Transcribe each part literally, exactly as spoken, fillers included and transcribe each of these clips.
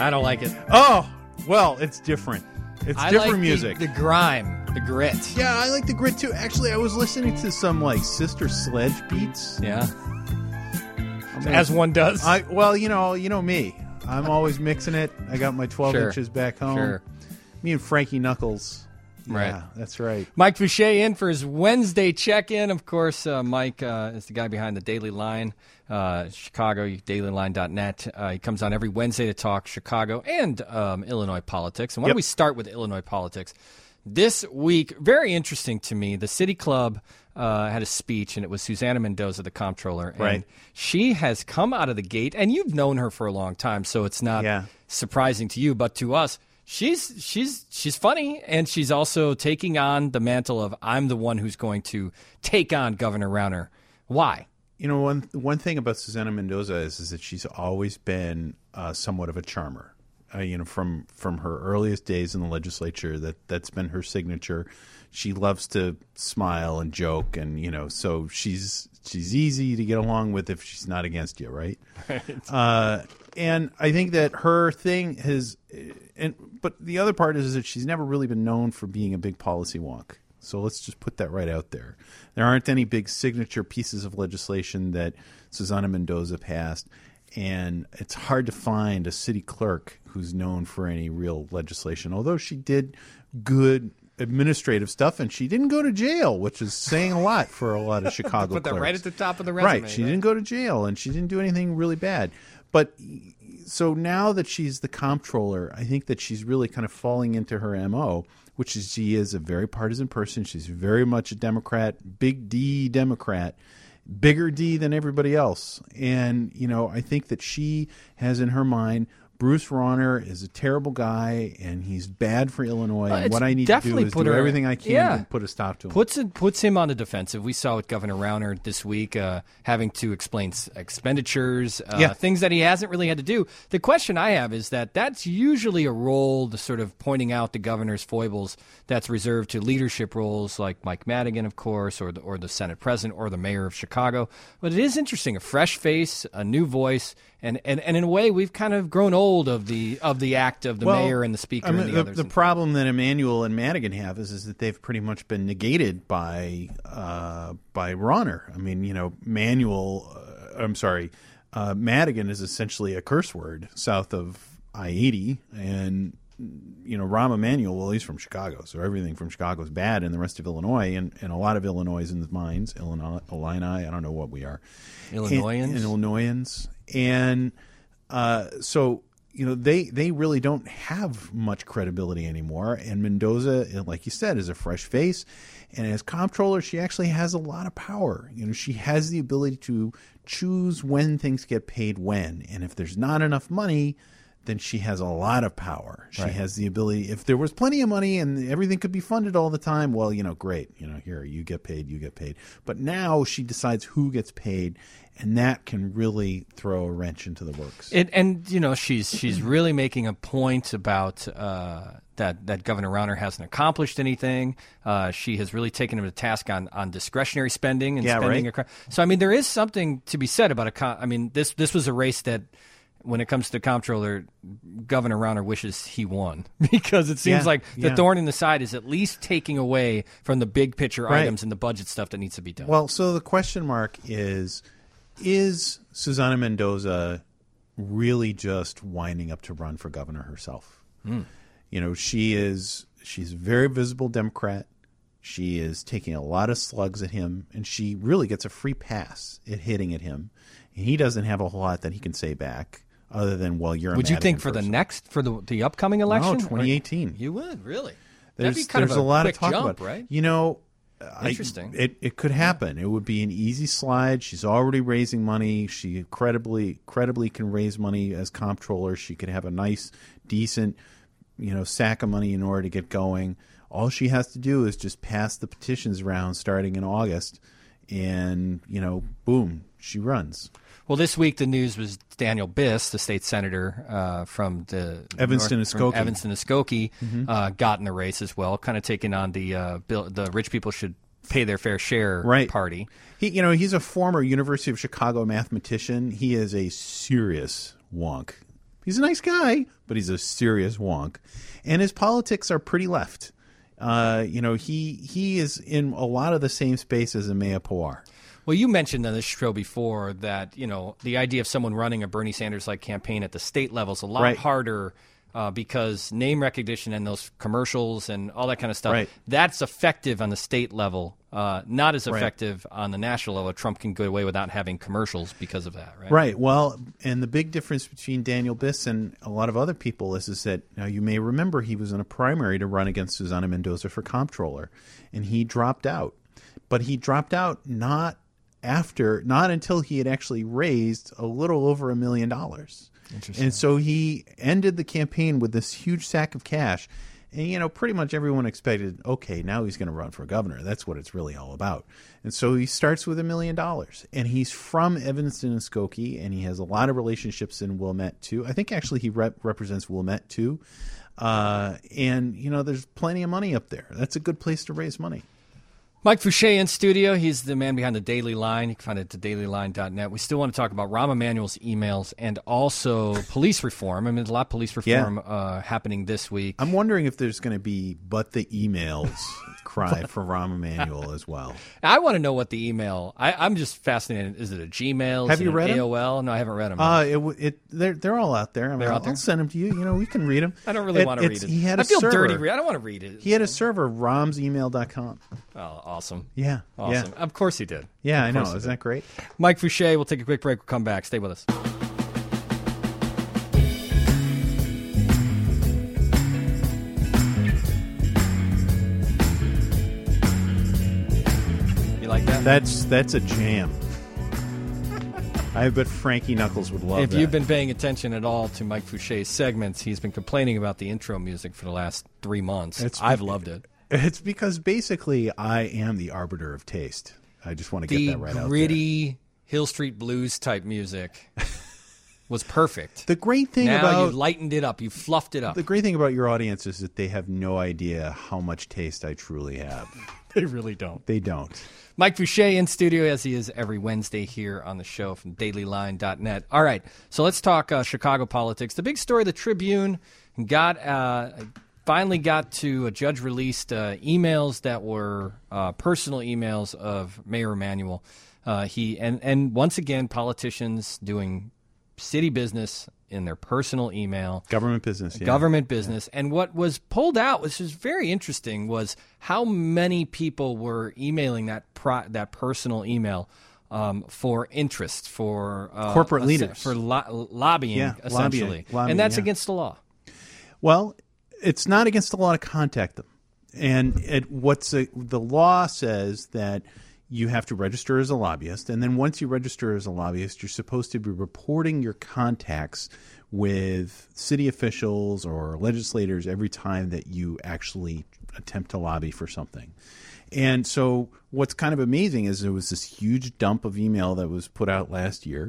I don't like it. Oh, well, it's different. It's I different like music. The, the grime, the grit. Yeah, I like the grit too. Actually, I was listening to some like Sister Sledge beats. Yeah. Gonna, As one does. I well, you know, you know me. I'm always mixing it. I got my twelve Sure. inches back home. Sure. Me and Frankie Knuckles. Right. Yeah, that's right. Mike Fouché in for his Wednesday check-in. Of course, uh, Mike uh, is the guy behind the Daily Line, uh, Chicago, daily line dot net. Uh, he comes on every Wednesday to talk Chicago and um, Illinois politics. And why Yep. don't we start with Illinois politics? This week, very interesting to me, the City Club uh, had a speech, and it was Susana Mendoza, the comptroller. And Right. she has come out of the gate, and you've known her for a long time, so it's not Yeah. surprising to you, but to us, She's she's she's funny, and she's also taking on the mantle of I'm the one who's going to take on Governor Rauner. Why? You know, one one thing about Susana Mendoza is, is that she's always been uh, somewhat of a charmer. Uh, you know, from from her earliest days in the legislature, that that's been her signature. She loves to smile and joke, and you know, so she's she's easy to get along with if she's not against you, right? Right. Uh, and I think that her thing has, and but the other part is, is that she's never really been known for being a big policy wonk. So let's just put that right out there. There aren't any big signature pieces of legislation that Susana Mendoza passed, and it's hard to find a city clerk who's known for any real legislation, although she did good administrative stuff, and she didn't go to jail, which is saying a lot for a lot of Chicago Put that clerks. right at the top of the resume. Right. She didn't go to jail, and she didn't do anything really bad. But so now that she's the comptroller, I think that she's really kind of falling into her M O, which is she is a very partisan person. She's very much a Democrat, big D Democrat, bigger D than everybody else. And, you know, I think that she has in her mind, Bruce Rauner is a terrible guy, and he's bad for Illinois. Uh, and it's what I need to do definitely is put do her- everything I can yeah. to put a stop to him. Puts it, puts him on the defensive. We saw with Governor Rauner this week, uh, having to explain s- expenditures, uh, Yeah. things that he hasn't really had to do. The question I have is that that's usually a role, the sort of pointing out the governor's foibles, that's reserved to leadership roles like Mike Madigan, of course, or the, or the Senate president or the mayor of Chicago. But it is interesting, a fresh face, a new voice, and, and, and in a way, we've kind of grown old of the of the act of the Well, mayor and the speaker I mean, and the, the, others. the problem that Emanuel and Madigan have is, is that they've pretty much been negated by uh, by Rauner. I mean, you know, Manuel, uh, I'm sorry, uh, Madigan is essentially a curse word south of I eighty, and you know, Rahm Emanuel, well, he's from Chicago, so everything from Chicago is bad in the rest of Illinois, and, and a lot of Illinois is in the minds, Illinois, Illini, I don't know what we are. Illinoisans? And, and Illinoisans. And uh, so, you know, they, they really don't have much credibility anymore. And Mendoza, like you said, is a fresh face. And as comptroller, she actually has a lot of power. You know, she has the ability to choose when things get paid when. And if there's not enough money, then she has a lot of power. She Right. has the ability, if there was plenty of money and everything could be funded all the time, well, you know, great. You know, here, you get paid, you get paid. But now she decides who gets paid, and that can really throw a wrench into the works. It, and you know, she's she's really making a point about uh, that that Governor Rauner hasn't accomplished anything. Uh, she has really taken him to task on, on discretionary spending and Yeah, spending. right. Across. So I mean, there is something to be said about a. Com- I mean, this this was a race that, when it comes to comptroller, Governor Rauner wishes he won because it seems Yeah, like the yeah. thorn in the side is at least taking away from the big picture Right. items and the budget stuff that needs to be done. Well, so the question mark is, is Susana Mendoza really just winding up to run for governor herself? Mm. You know, she is, she's a very visible Democrat. She is taking a lot of slugs at him, and she really gets a free pass at hitting at him. And he doesn't have a whole lot that he can say back other than, well, you're a would you Madigan think for person. the next, for the, the upcoming election? No, twenty eighteen. You would, really? There's, That'd be kind there's of a, a, lot quick of talk jump, about it. right? You know, Interesting. I, it it could happen. It would be an easy slide. She's already raising money. She credibly credibly can raise money as comptroller. She could have a nice, decent, you know, sack of money in order to get going. All she has to do is just pass the petitions round starting in August, and you know, boom, she runs. Well, this week the news was Daniel Biss, the state senator uh, from the Evanston North, Muskogee. from Evanston Muskogee, Mhm. uh, got in the race as well, kind of taking on the uh, bill, the rich people should pay their fair share Right. party. He, you know, he's a former University of Chicago mathematician. He is a serious wonk. He's a nice guy, but he's a serious wonk. And his politics are pretty left. Uh, you know, he he is in a lot of the same space as Amaya Pawar. Well, you mentioned on this show before that, you know, the idea of someone running a Bernie Sanders-like campaign at the state level is a lot Right. harder uh, because name recognition and those commercials and all that kind of stuff, Right. that's effective on the state level, uh, not as Right. effective on the national level. Trump can get away without having commercials because of that, right? Right. Well, and the big difference between Daniel Biss and a lot of other people is, is that now you may remember he was in a primary to run against Susana Mendoza for comptroller, and he dropped out. But he dropped out not after, not until he had actually raised a little over a million dollars. Interesting. And so he ended the campaign with this huge sack of cash. And, you know, pretty much everyone expected, okay, now he's going to run for governor. That's what it's really all about. And so he starts with a million dollars. And he's from Evanston and Skokie, and he has a lot of relationships in Wilmette, too. I think actually he rep- represents Wilmette, too. Uh, and, you know, there's plenty of money up there. That's a good place to raise money. Mike Fouché in studio. He's the man behind the Daily Line. You can find it at the daily line dot net. We still want to talk about Rahm Emanuel's emails and also police reform. I mean, there's a lot of police reform Yeah. uh, happening this week. I'm wondering if there's going to be but the emails cry for Rahm Emanuel as well. I want to know what the email. I, I'm just fascinated. Is it a Gmail? Have Is it you an read 'em? A O L? No, I haven't read them. Uh, it, w- it they're they're all out there. I mean, They're I'll, out there? I'll send them to you. You know, we can read them. I don't really It- want to read it's- it. He had a I feel server. dirty. I don't want to read it. He had a server, roms email dot com. Oh, awesome. Yeah, Awesome. yeah, Of course he did. yeah. Of I know. course he Isn't did. that great? Mike Fouché. We'll take a quick break. We'll come back. Stay with us. You like that? That's that's a jam. I bet Frankie Knuckles would love If that. you've been paying attention at all to Mike Fouché's segments, he's been complaining about the intro music for the last three months. It's- I've loved it. It's because basically I am the arbiter of taste. I just want to The get that right out there. gritty Hill Street Blues type music was perfect. The great thing now about you lightened it up. You fluffed it up. the great thing about your audience is that they have no idea how much taste I truly have. They really don't. They don't. Mike Fouché in studio, as he is every Wednesday here on the show from daily line dot net. All right, so let's talk uh, Chicago politics. The big story, the Tribune got uh, finally got to a judge released uh, emails that were uh, personal emails of Mayor Emanuel. Uh, he and and once again, politicians doing city business in their personal email. Government business. Yeah. Government business. And what was pulled out, which was very interesting, was how many people were emailing that pro- that personal email um, for interest, for uh, Corporate a- leaders. for lo- lobbying, Yeah, essentially. lobbying, lobbying, and that's yeah. against the law. Well, it's not against the law to contact them. And it, what's a, the law says that you have to register as a lobbyist, and then once you register as a lobbyist, you're supposed to be reporting your contacts with city officials or legislators every time that you actually attempt to lobby for something. And so what's kind of amazing is there was this huge dump of email that was put out last year,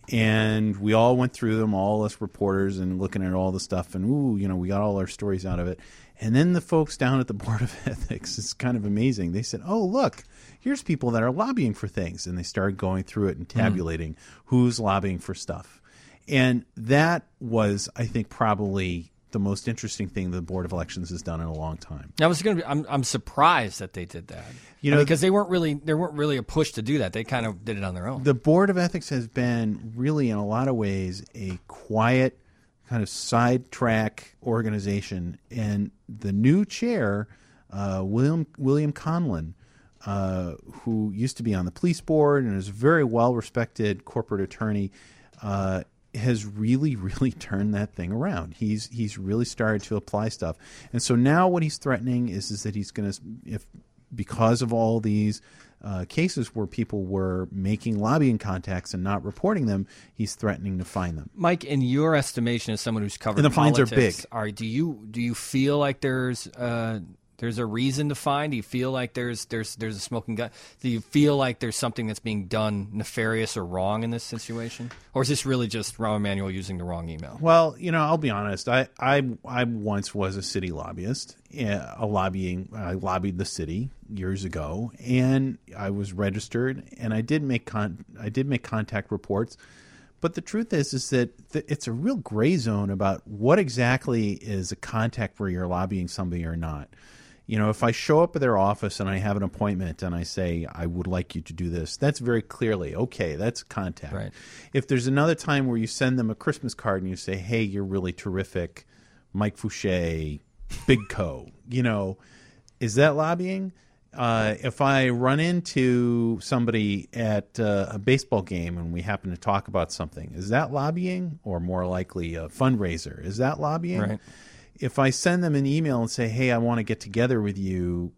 and we all went through them, all us reporters, and looking at all the stuff, and ooh, you know, we got all our stories out of it. And then the folks down at the Board of Ethics, it's kind of amazing. They said, oh, look, here's people that are lobbying for things. And they started going through it and tabulating who's lobbying for stuff. And that was, I think, probably the most interesting thing the Board of Elections has done in a long time. I was going to. I'm. I'm surprised that they did that. You I know, mean, because they weren't really. There weren't really a push to do that. They kind of did it on their own. The Board of Ethics has been really, in a lot of ways, a quiet kind of sidetrack organization. And the new chair, uh, William William Conlon, uh, who used to be on the police board and is a very well-respected corporate attorney, uh, has really, really turned that thing around. He's he's really started to apply stuff. And so now what he's threatening is, is that he's going to, if because of all these uh, cases where people were making lobbying contacts and not reporting them, he's threatening to fine them. Mike, in your estimation, as someone who's covered And the fines are politics, big. Are do you do you feel like there's uh, there's a reason to fine? Do you feel like there's there's there's a smoking gun? Do you feel like there's something that's being done nefarious or wrong in this situation, or is this really just Rahm Emanuel using the wrong email? Well, you know, I'll be honest. I I, I once was a city lobbyist, uh, a lobbying. I lobbied the city years ago, and I was registered, and I did make con- I did make contact reports. But the truth is, is that th- it's a real gray zone about what exactly is a contact where you're lobbying somebody or not. You know, if I show up at their office and I have an appointment and I say, I would like you to do this, that's very clearly, okay, that's contact. Right. If there's another time where you send them a Christmas card and you say, hey, you're really terrific, Mike Fouché, Big Co, you know, is that lobbying? Uh, if I run into somebody at uh, a baseball game and we happen to talk about something, is that lobbying? Or more likely a fundraiser? Is that lobbying? Right. If I send them an email and say, hey, I want to get together with you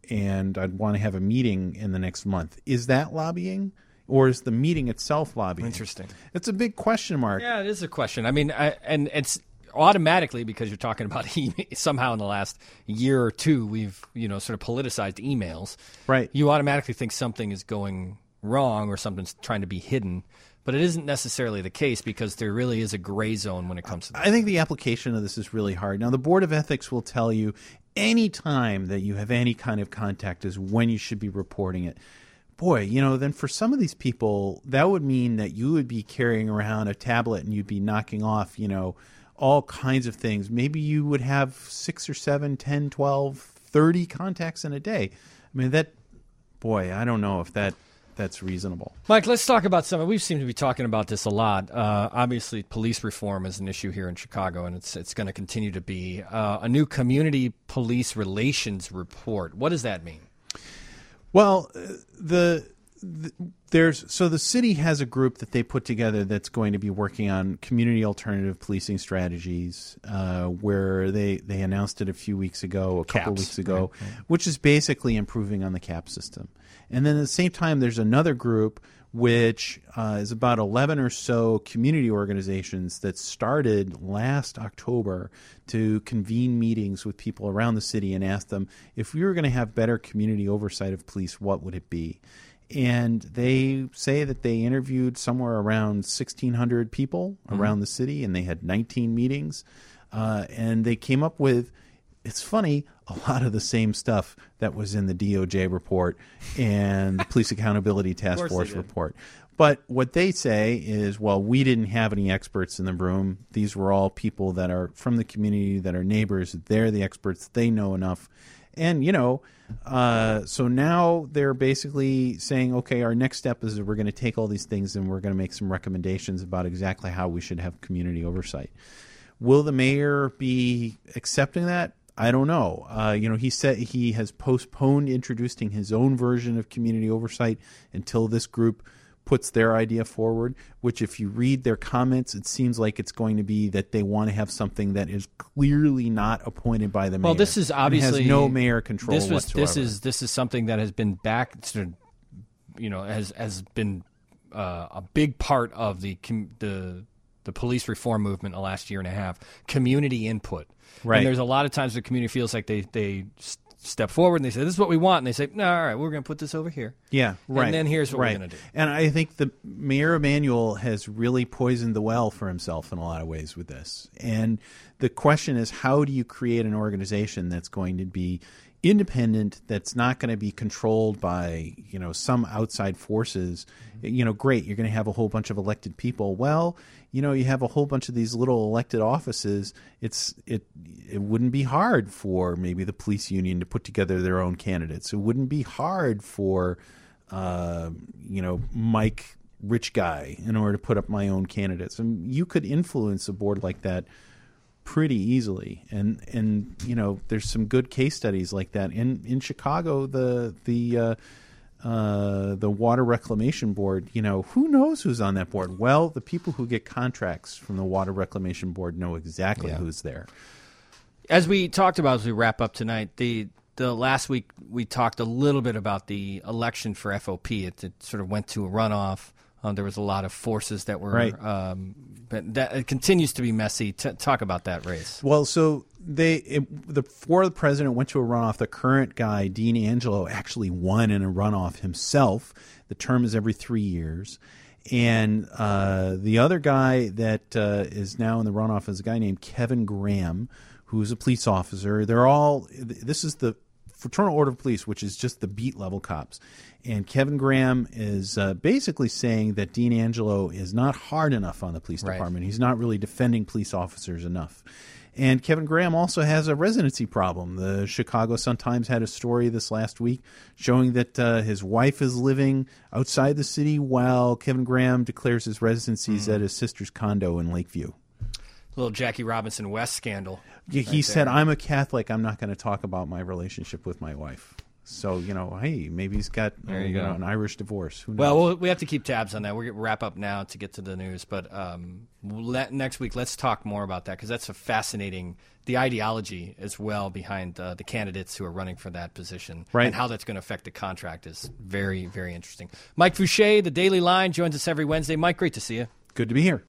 and I'd want to have a meeting in the next month, is that lobbying? Or is the meeting itself lobbying? Interesting. It's a big question mark. Yeah, it is a question. I mean, I, and it's automatically, because you're talking about email, somehow in the last year or two we've, you know, sort of politicized emails. Right. You automatically think something is going wrong or something's trying to be hidden, but it isn't necessarily the case because there really is a gray zone when it comes to this. I think the application of this is really hard. Now, the Board of Ethics will tell you any time that you have any kind of contact is when you should be reporting it. Boy, you know, then for some of these people, that would mean that you would be carrying around a tablet and you'd be knocking off, you know, all kinds of things. Maybe you would have six or seven, ten, twelve, thirty contacts in a day. I mean, that, boy, I don't know if that that's reasonable. Mike, let's talk about something. We seem to be talking about this a lot. Uh, obviously, police reform is an issue here in Chicago, and it's it's going to continue to be. Uh, a new community police relations report. What does that mean? Well, the, the there's so the city has a group that they put together that's going to be working on community alternative policing strategies. Uh, where they they announced it a few weeks ago, a couple CAPS, weeks ago, right, right. which is basically improving on the CAP system. And then at the same time, there's another group which uh, is about eleven or so community organizations that started last October to convene meetings with people around the city and ask them, if we were going to have better community oversight of police, what would it be? And they say that they interviewed somewhere around sixteen hundred people mm-hmm. around the city, and they had nineteen meetings. Uh, and they came up with, it's funny, a lot of the same stuff that was in the D O J report and the Police Accountability Task Force report. But what they say is, well, we didn't have any experts in the room. These were all people that are from the community, that are neighbors. They're the experts. They know enough. And, you know, uh, so now they're basically saying, okay, our next step is that we're going to take all these things and we're going to make some recommendations about exactly how we should have community oversight. Will the mayor be accepting that? I don't know. Uh, you know, he said he has postponed introducing his own version of community oversight until this group puts their idea forward, which if you read their comments, it seems like it's going to be that they want to have something that is clearly not appointed by the mayor. Well, this is obviously has no mayor control this was, whatsoever. This is this is something that has been back, you know, has has been uh, a big part of the the the police reform movement in the last year and a half. Community input. Right. And there's a lot of times the community feels like they they step forward and they say, this is what we want. And they say, no, all right, we're going to put this over here. Yeah, right. And then here's what right. we're going to do. And I think the Mayor Emanuel has really poisoned the well for himself in a lot of ways with this. And the question is, how do you create an organization that's going to be independent, that's not going to be controlled by, you know, some outside forces? You know, great, you're going to have a whole bunch of elected people. Well, you know, you have a whole bunch of these little elected offices. It's it it wouldn't be hard for maybe the police union to put together their own candidates. It wouldn't be hard for, uh, you know, Mike Rich Guy in order to put up my own candidates. And you could influence a board like that pretty easily. And and you know, there's some good case studies like that in in Chicago. The the uh, uh, the Water Reclamation Board, you know, who knows who's on that board? Well, the people who get contracts from the Water Reclamation Board know exactly yeah. who's there. As we talked about as we wrap up tonight, the the last week we talked a little bit about the election for F O P. It, it sort of went to a runoff. Um, there was a lot of forces that were, right. um, but that it continues to be messy. T- talk about that race. Well, so they it, the before the president went to a runoff, the current guy, Dean Angelo, actually won in a runoff himself. The term is every three years. And uh, the other guy that uh, is now in the runoff is a guy named Kevin Graham, who's a police officer. They're all – this is the Fraternal Order of Police, which is just the beat level cops. And Kevin Graham is uh, basically saying that Dean Angelo is not hard enough on the police Right. department. He's not really defending police officers enough. And Kevin Graham also has a residency problem. The Chicago Sun-Times had a story this last week showing that uh, his wife is living outside the city while Kevin Graham declares his residencies mm. at his sister's condo in Lakeview. Little Jackie Robinson West scandal. He right said, there. I'm a Catholic. I'm not going to talk about my relationship with my wife. So, you know, hey, maybe he's got uh, There you you go. know, an Irish divorce. Who knows? Well, we'll, we have to keep tabs on that. We're going to wrap up now to get to the news. But um, let, next week, let's talk more about that because that's a fascinating, the ideology as well behind uh, the candidates who are running for that position. Right. And how that's going to affect the contract is very, very interesting. Mike Fouché, The Daily Line, joins us every Wednesday. Mike, great to see you. Good to be here.